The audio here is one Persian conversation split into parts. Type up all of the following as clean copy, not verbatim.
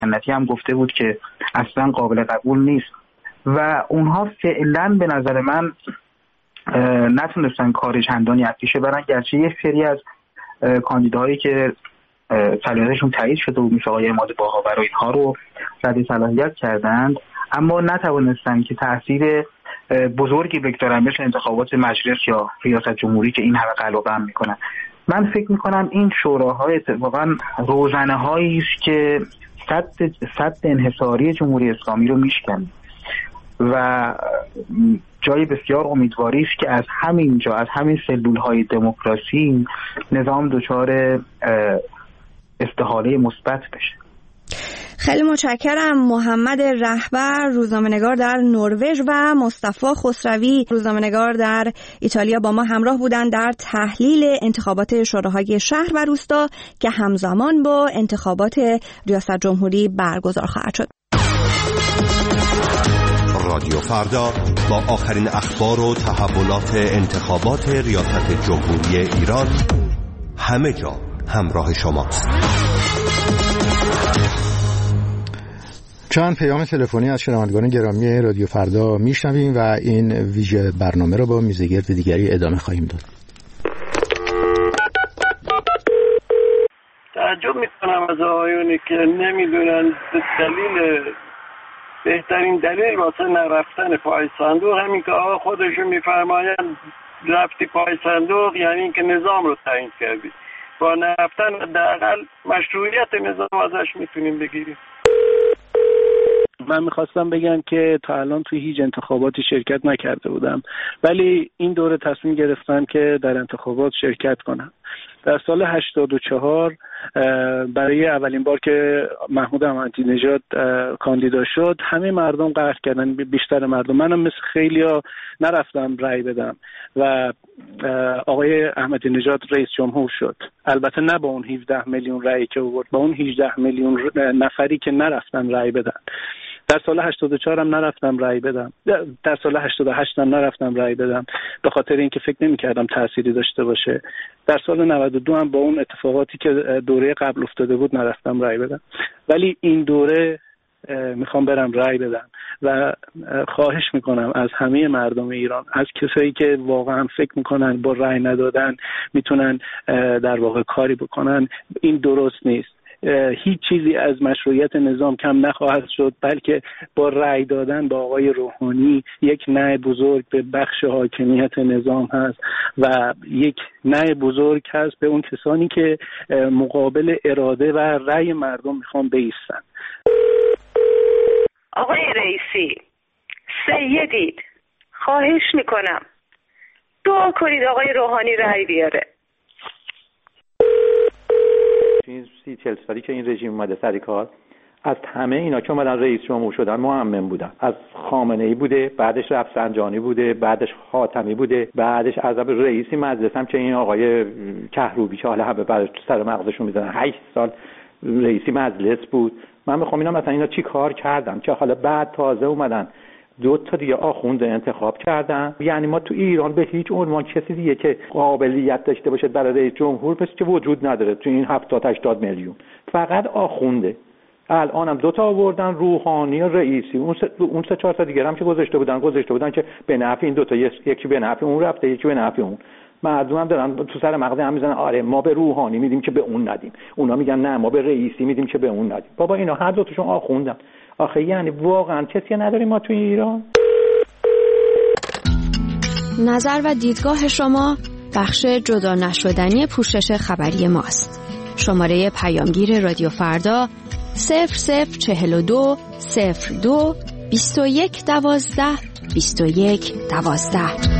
سنتی هم گفته بود که اصلا قابل قبول نیست و اونها فعلا به نظر من نتونستن کار چندانی از پیش برن، گرچه یک سری از کاندیداهایی که صلاحیتشون تایید شده بود مثل آقای عماد باهاور و اینها رو رد صلاحیت کردند، اما نتوانستن که تاثیر بزرگی بگذارن مثل انتخابات مجلس یا ریاست جمهوری که این همه قلقم میکنن. من فکر میکنم این شوراهای اتفاقا روزنه‌هایی است که سد انحصاری جمهوری اسلامی رو میشکنه و جای بسیار امیدواری است که از همین سلول‌های دموکراسی نظام دچار استحاله مثبت بشه. خیلی متشکرم. محمد رهبر، روزنامه‌نگار در نروژ، و مصطفی خسروی، روزنامه‌نگار در ایتالیا با ما همراه بودند در تحلیل انتخابات شوراهای شهر و روستا که همزمان با انتخابات ریاست جمهوری برگزار خواهد شد. رادیو فردا با آخرین اخبار و تحولات انتخابات ریاست جمهوری ایران همه جا همراه شماست. چند پیام تلفنی از شنوندگان گرامی رادیو فردا میشنویم و این ویژه برنامه را با میزگرد دیگری ادامه خواهیم داد. تعجب میکنم از آقایونی که نمیدونن بهترین دلیل واسه نرفتن پای صندوق همین که آقا خودشون میفرمایند رفتی پای صندوق یعنی اینکه نظام رو تعیین کردی. با نرفتن حداقل مشروعیت نظام ازش میتونیم بگیریم. من میخواستم بگم که تا الان توی هیچ انتخاباتی شرکت نکرده بودم، ولی این دوره تصمیم گرفتم که در انتخابات شرکت کنم. در سال 84 برای اولین بار که محمود احمدی نژاد کاندیدا شد همه مردم قهر کردن، بیشتر مردم. منم مثل خیلیا نرفتم رأی بدم و آقای احمدی نژاد رئیس جمهور شد. البته نه با اون 17 میلیون رأی که آورد، با اون 18 میلیون نفری که نرفتن رأی بدن. در سال 84 هم نرفتم رأی بدم، در سال 88 هم نرفتم رأی بدم به خاطر اینکه فکر نمی‌کردم تأثیری داشته باشه. در سال 92 هم با اون اتفاقاتی که دوره قبل افتاده بود نرفتم رأی بدم، ولی این دوره میخوام برم رأی بدم و خواهش میکنم از همه مردم ایران، از کسایی که واقعا فکر میکنن با رأی ندادن میتونن در واقع کاری بکنن، این درست نیست. هیچ چیزی از مشروعیت نظام کم نخواهد شد، بلکه با رأی دادن با آقای روحانی یک نه بزرگ به بخش حاکمیت نظام هست و یک نه بزرگ هست به اون کسانی که مقابل اراده و رأی مردم میخوان بایستن. آقای رئیسی، سیدید، خواهش میکنم دعا کنید آقای روحانی رأی بیاره. این 30-40 سالی که این رژیم اومده سر کار، از همه اینا که اومدن رئیس جمهور شدن معمم بودن. از خامنه‌ای بوده، بعدش رفسنجانی بوده، بعدش خاتمی بوده، بعدش عزب رئیسی مجلس هم که این آقای کهروبی که حالا همه بعدش تو سر مغزشون میزنن 8 سال رئیسی مجلس بود. من میخوام اینا مثلا اینا چی کار کردن که حالا بعد تازه اومدن 2 تا دیگه آخوند انتخاب کردن. یعنی ما تو ایران به هیچ عنوان کسی دیگه که قابلیت داشته باشه برای رئیس جمهور بشه که وجود نداره تو این 70-80 میلیون، فقط آخونده. الانم 2 تا آوردن، روحانی و رئیسی. اون 3-4 تا دیگه هم که گذاشته بودن که به نفع این 2 تا، یکی به نفع اون رفته یکی به نفع اون. مردم هم دارن تو سر مغز هم میزنن آره ما به روحانی میدیم که به اون ندیم، اونا میگن نه ما به رئیسی میدیم که به اون ندیم. بابا اینا هر دو تاشون آخوندن. آخه یعنی واقعا کسی نداریم ما تو ایران. نظر و دیدگاه شما بخش جدا نشدنی پوشش خبری ماست. شماره پیامگیر رادیو فردا 0042 02 21 12 21 12.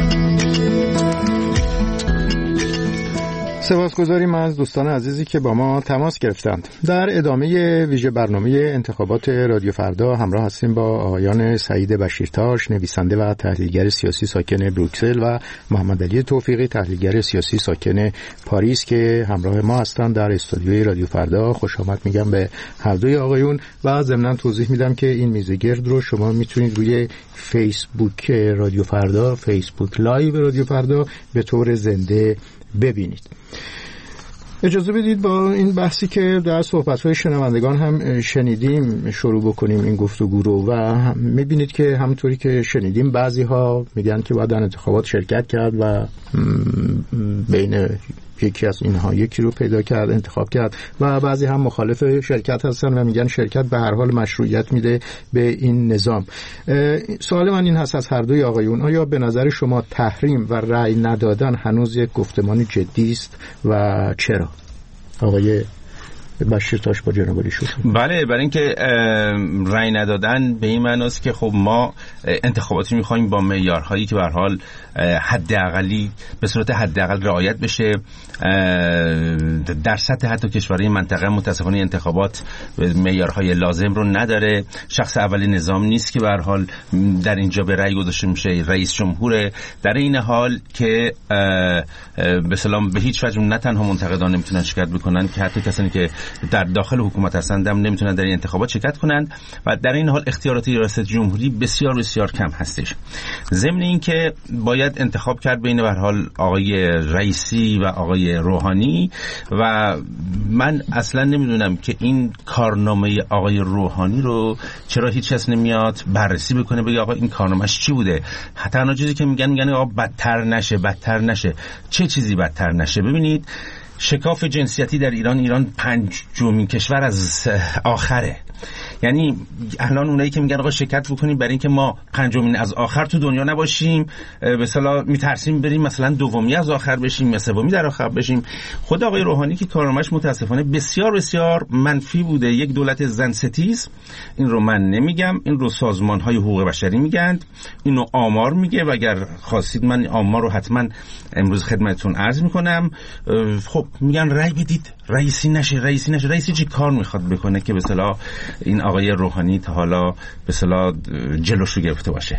سپاسگزاریم از دوستان عزیزی که با ما تماس گرفتند. در ادامه ویژه برنامه انتخابات رادیو فردا همراه هستیم با آقایان سعید بشیرتاش، نویسنده و تحلیلگر سیاسی ساکن بروکسل، و محمد علی توفیقی، تحلیلگر سیاسی ساکن پاریس که همراه ما هستند در استودیوی رادیو فردا. خوش آمد میگم به هر دوی آقایون و ضمناً توضیح میدم که این میزگرد رو شما میتونید روی فیسبوک رادیو فردا، فیسبوک لایو رادیو فردا به طور زنده ببینید. اجازه بدید با این بحثی که در صحبت‌های شنوندگان هم شنیدیم شروع بکنیم این گفتگو رو. و می‌بینید که همونطوری که شنیدیم بعضی‌ها میگن که باید در انتخابات شرکت کرد و بین یکی از اینها یکی رو پیدا کرد انتخاب کرد و بعضی هم مخالف شرکت هستن و میگن شرکت به هر حال مشروعیت میده به این نظام. سوال من این هست از هر دوی آقایون، آیا به نظر شما تحریم و رأی ندادن هنوز یک گفتمان جدی است و چرا؟ آقای بشیرتاش با جناب علی شوخی. بله، برای اینکه رأی ندادن به این معنی است که خب ما انتخاباتی می‌خوایم با معیارهایی که به هر حال حداقلی به صورت حداقل رعایت بشه. در سطح حتی کشورهای منطقه متأسفانه انتخابات معیارهای لازم رو نداره. شخص اولی نظام نیست که به هر حال در اینجا به رأی گذاشته میشه، رئیس جمهوره. در این حال که به سلام به هیچ وجه نه تنها منتقدان نمیتونن شرکت بکنن که حتی کسانی که در داخل حکومت هستند هم نمیتونن در این انتخابات شرکت کنند و در این حال اختیارات ریاست جمهوری بسیار بسیار کم هستش. ضمن این که باید انتخاب کرد بین به هر حال آقای رئیسی و آقای روحانی و من اصلا نمیدونم که این کارنامه آقای روحانی رو چرا هیچ کس نمیاد بررسی بکنه بگه آقا این کارنامه‌اش چی بوده. تنها چیزی که میگن آقا بدتر نشه. چه چیزی بدتر نشه؟ ببینید شکاف جنسیتی در ایران پنجمین کشور از آخره. یعنی الان اونایی که میگن آقا شرکت بکنیم برای اینکه ما پنجمین از آخر تو دنیا نباشیم، به اصطلاح میترسیم بریم مثلا دومی از آخر بشیم یا سومی در آخر بشیم. خود آقای روحانی که کارنامه‌اش متاسفانه بسیار بسیار منفی بوده، یک دولت زن ستیز. این رو من نمیگم، این رو سازمان‌های حقوق بشری میگن، اینو آمار میگه و اگر خواستید من آمار رو حتما امروز خدمتتون عرض میکنم. خب میگن رأی بدید رئیسی نشه. رئیسی چی کار میخواد بکنه که به اصطلاح این آقای روحانی تا حالا به اصطلاح جلوش رو گرفته باشه؟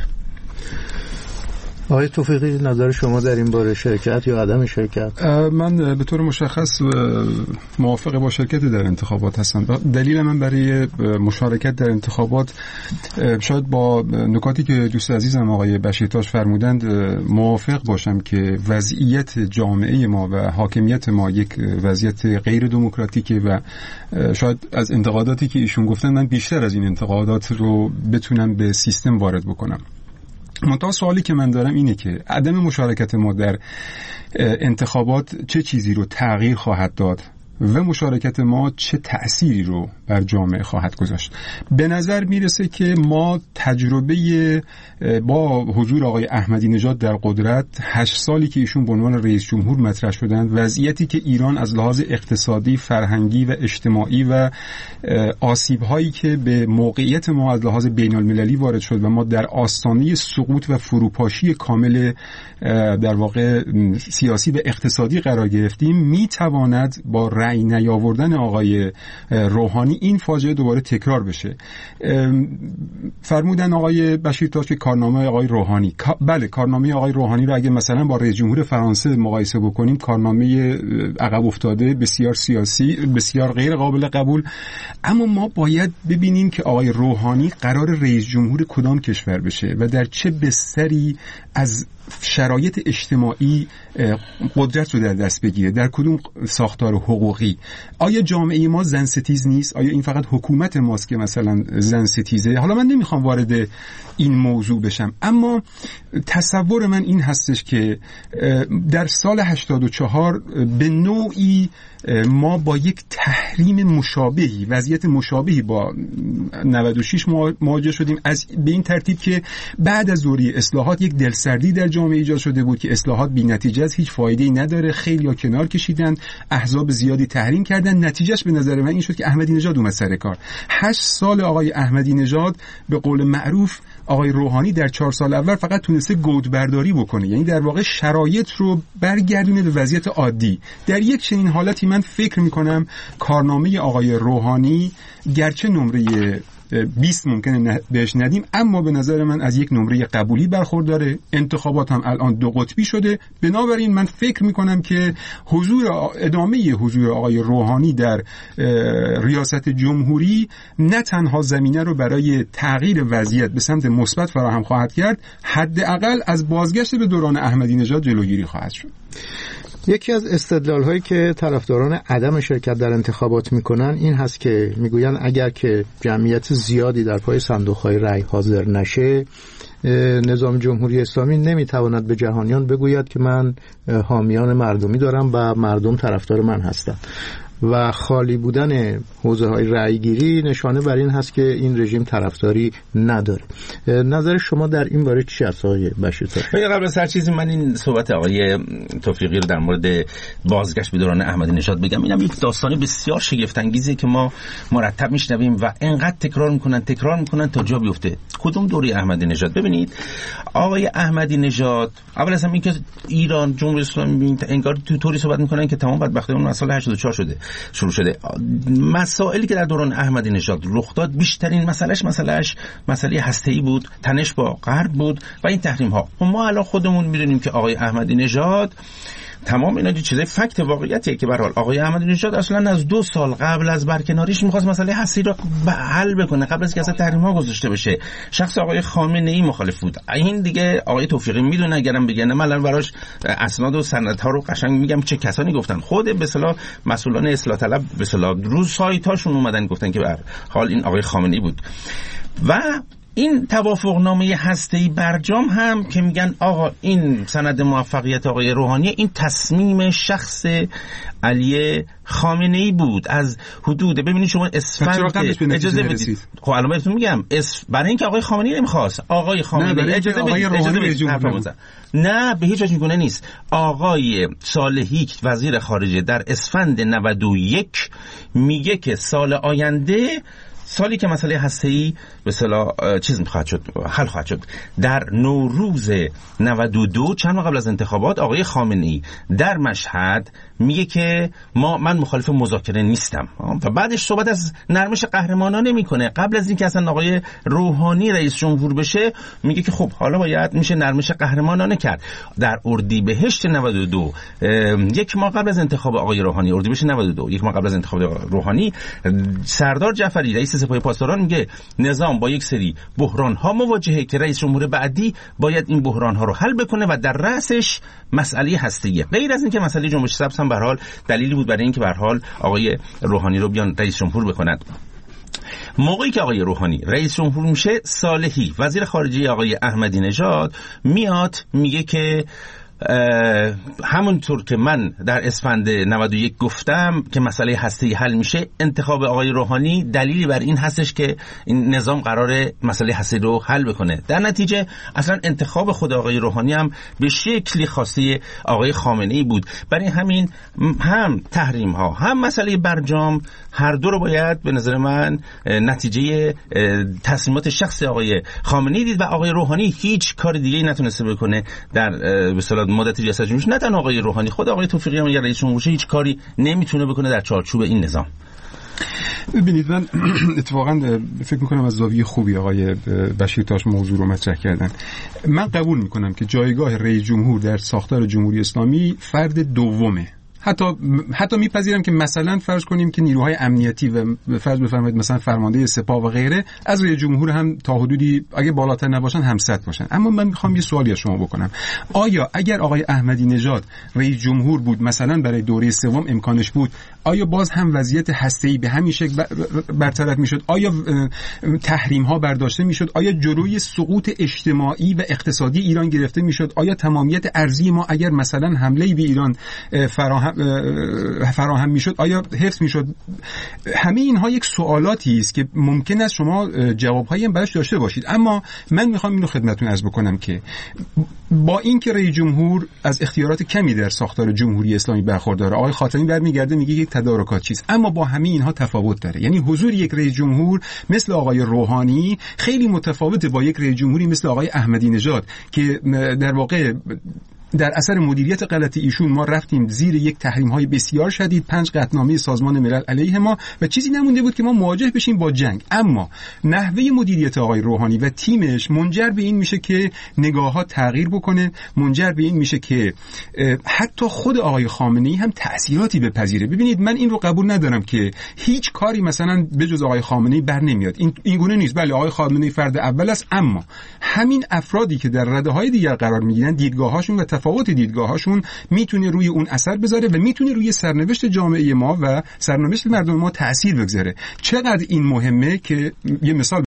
آقای توفیقی نظر شما در این باره شرکت یا عدم شرکت؟ من به طور مشخص موافق با شرکت در انتخابات هستم. دلیل من برای مشارکت در انتخابات شاید با نکاتی که دوست عزیزم آقای بشیرتاش فرمودند موافق باشم که وضعیت جامعه ما و حاکمیت ما یک وضعیت غیر دموکراتیکه و شاید از انتقاداتی که ایشون گفتن من بیشتر از این انتقادات رو بتونم به سیستم وارد بکنم. منتها سوالی که من دارم اینه که عدم مشارکت ما در انتخابات چه چیزی رو تغییر خواهد داد و مشارکت ما چه تأثیری رو بر جامعه خواهد گذاشت. به نظر میرسه که ما تجربه با حضور آقای احمدی نژاد در قدرت 8 سالی که ایشون به عنوان رئیس جمهور مطرح شدند، وضعیتی که ایران از لحاظ اقتصادی، فرهنگی و اجتماعی و آسیب‌هایی که به موقعیت ما از لحاظ بین‌المللی وارد شد و ما در آستانه سقوط و فروپاشی کامل در واقع سیاسی و اقتصادی قرار گرفتیم، میتواند با رأی نیاوردن آقای روحانی این فاجعه دوباره تکرار بشه. فرمودن آقای بشیرتاش که کارنامه آقای روحانی، بله کارنامه آقای روحانی رو اگه مثلا با رئیس جمهور فرانسه مقایسه بکنیم کارنامه عقب افتاده، بسیار سیاسی، بسیار غیر قابل قبول. اما ما باید ببینیم که آقای روحانی قرار رئیس جمهور کدام کشور بشه و در چه بستری از شرایط اجتماعی قدرت رو در دست بگیره، در کدوم ساختار حقوقی. آیا جامعه ما زن ستیز نیست؟ آیا این فقط حکومت ماست که مثلا زن ستیزه؟ حالا من نمیخوام وارد این موضوع بشم، اما تصور من این هستش که در سال 84 به نوعی ما با یک تحریم مشابهی، وضعیت مشابهی با 96 مواجه شدیم، از به این ترتیب که بعد از دوره اصلاحات یک دلسردی در جامعه ایجاد شده بود که اصلاحات بی‌نتیجه است، هیچ فایده‌ای نداره، خیلی‌ها کنار کشیدن، احزاب زیادی تحریم کردن. نتیجهش به نظر من این شد که احمدی نژاد اومد سر کار. 8 سال آقای احمدی نژاد به قول معروف آقای روحانی در 4 سال اول فقط تونسته گودبرداری بکنه، یعنی در واقع شرایط رو برگردونه به وضعیت عادی. در یک چنین حالتی من فکر میکنم کارنامه آقای روحانی گرچه نمره 20 ممکنه بهش ندیم، اما به نظر من از یک نمره قبولی برخورداره. انتخابات هم الان 2 قطبی شده، بنابراین من فکر میکنم که ادامه حضور آقای روحانی در ریاست جمهوری نه تنها زمینه رو برای تغییر وضعیت به سمت مثبت فراهم خواهد کرد، حداقل از بازگشت به دوران احمدی نژاد جلوگیری خواهد شد. یکی از استدلال‌هایی که طرفداران عدم شرکت در انتخابات میکنن این هست که میگوین اگر که جمعیت زیادی در پای صندوق‌های رأی حاضر نشه، نظام جمهوری اسلامی نمیتواند به جهانیان بگوید که من حامیان مردمی دارم و مردم طرفدار من هستند و خالی بودن حوزه‌های رأی‌گیری نشانه بر این هست که این رژیم طرفداری نداره. نظر شما در این باره چی است آقای بشیرتاش؟ قبل از هر چیزی من این صحبت آقای توفیقی رو در مورد بازگشت به دوران احمدی نژاد بگم. اینم یک داستان بسیار شگفت انگیزی که ما مرتب میشنویم و انقدر تکرار میکنن تا جا بیفته. کدوم دوره احمدی نژاد؟ ببینید آقای احمدی نژاد اول از همه اینکه ایران جمهوری اسلامی انگار طوری صحبت میکنن که تمام بدبختی اون مسئله 84 شروع شده. مسائلی که در دوران احمدی نژاد رخ داد بیشترین مسئله هسته‌ای بود، تنش با غرب بود و این تحریم ها. ما الان خودمون میدونیم که آقای احمدی نژاد تمام اینا چیزای فکت واقعیتیه که به هر حال آقای احمدی نژاد اصلا از 2 سال قبل از برکناریش می‌خواست مسئله هستی رو حل بکنه قبل از اینکه اصلا تحریم‌ها گذاشته بشه. شخص آقای خامنه‌ای مخالف بود. این دیگه آقای توفیقی میدونه، اگرم بگن من الان براش اسناد و سندها رو قشنگ میگم چه کسانی گفتن. خود به اصطلاح مسئولان اصلاح طلب به اصطلاح روز سایتاشون اومدن گفتن که به هر حال این آقای خامنه‌ای بود. و این توافقنامه هسته‌ای برجام هم که میگن آقا این سند موفقیت آقای روحانی، این تصمیم شخص علی خامنه‌ای بود از حدود ببینید شما اسفند اجازه بدید. خب الان بهتون میگم برای اینکه آقای خامنه‌ای نمیخواست، آقای خامنه‌ای اجازه بدید نه به هیچ وجه نیست. آقای صالحی وزیر خارجه در اسفند 91 میگه که سال آینده، سالی که مسئله هسته‌ای به اصطلاح حل خواهد شد، در نوروز 92 چند ماه قبل از انتخابات آقای خامنه‌ای در مشهد میگه که من مخالف مذاکره نیستم و بعدش صحبت از نرمش قهرمانانه میکنه. قبل از اینکه اصلا آقای روحانی رئیس جمهور بشه میگه که خب حالا باید میشه نرمش قهرمانانه کرد. در اردیبهشت 92 یک ماه قبل از انتخاب آقای روحانی، اردیبهشت 92 یک ماه قبل از انتخاب روحانی، سردار جعفری رئیس سپاه پاسداران میگه نظام با یک سری بحران ها مواجهه که رئیس جمهور بعدی باید این بحران ها رو حل بکنه و در رأسش مسئله هسته‌ای. غیر از اینکه مسئله جنبش سبز هم به هر حال دلیلی بود برای اینکه به هر حال آقای روحانی رو بیان رئیس جمهور بکنند. موقعی که آقای روحانی رئیس جمهور میشه، صالحی وزیر خارجه آقای احمدی نژاد میاد میگه که همونطور که من در اسفند 91 گفتم که مسئله هسته‌ای حل میشه، انتخاب آقای روحانی دلیلی بر این هستش که این نظام قراره مسئله هسته‌ای رو حل بکنه. در نتیجه اصلا انتخاب خود آقای روحانی هم به شکلی خواسته آقای خامنه‌ای بود. برای همین هم تحریم ها هم مسئله برجام هر دو رو باید به نظر من نتیجه تصمیمات شخص آقای خامنه‌ای دید و آقای روحانی هیچ کار دیگه‌ای نتونسته بکنه در به اصطلاح مدت ریاست جمهوری. نه تنها آقای روحانی، خود آقای توفیقی هم اگر رئیس جمهور هیچ کاری نمیتونه بکنه در چارچوب این نظام. ببینید من اتفاقا فکر میکنم از زاویه خوبی آقای بشیرتاش موضوع رو مطرح کردن. من قبول میکنم که جایگاه رئیس جمهور در ساختار جمهوری اسلامی فرد دومه. حتی میپذیرم که مثلا فرض کنیم که نیروهای امنیتی و فرض بفرمایید مثلا فرمانده سپاه و غیره از رئیس جمهور هم تا حدودی اگه بالاتر نباشن همسط باشن. اما من میخوام یه سوالی از شما بکنم. آیا اگر آقای احمدی نژاد رئیس جمهور بود، مثلا برای دوره سوم امکانش بود، آیا باز هم وضعیت هسته‌ای به همین شکل برطرف میشد؟ آیا تحریم ها برداشته میشد؟ آیا جلوی سقوط اجتماعی و اقتصادی ایران گرفته میشد؟ آیا تمامیت ارضی ما اگر مثلا حمله به ایران فراهم میشد آیا حفظ میشد؟ همه اینها یک سوالاتی است که ممکن است شما جوابهایی هم براش داشته باشید. اما من میخوام اینو خدمتتون عرض بکنم که با اینکه رئیس جمهور از اختیارات کمی در ساختار جمهوری اسلامی برخورداره، آقای خاتمی برمیگرده میگه یک تدارکات چیست، اما با همه اینها تفاوت داره. یعنی حضور یک رئیس جمهور مثل آقای روحانی خیلی متفاوته با یک رئیس جمهوری مثل آقای احمدی نژاد که در واقع در اثر مدیریت غلط ایشون ما رفتیم زیر یک تحریم‌های بسیار شدید، 5 قطعنامه سازمان ملل علیه ما و چیزی نمونده بود که ما مواجه بشیم با جنگ. اما نحوه مدیریت آقای روحانی و تیمش منجر به این میشه که نگاه‌ها تغییر بکنه، منجر به این میشه که حتی خود آقای خامنه‌ای هم تأثیراتی بپذیره. ببینید من این رو قبول ندارم که هیچ کاری مثلا بجز آقای خامنه‌ای بر نمیاد. این گونه نیست. بله آقای خامنه‌ای فرد اول است، اما همین افرادی که در رده‌های دیگر قرار میگیرن دیدگاه‌هاشون و تفاوت دیدگاهاشون میتونه روی اون اثر بذاره و میتونه روی سرنوشت جامعه ما و سرنوشت مردم ما تأثیر بگذاره. چقدر این مهمه که یه مثال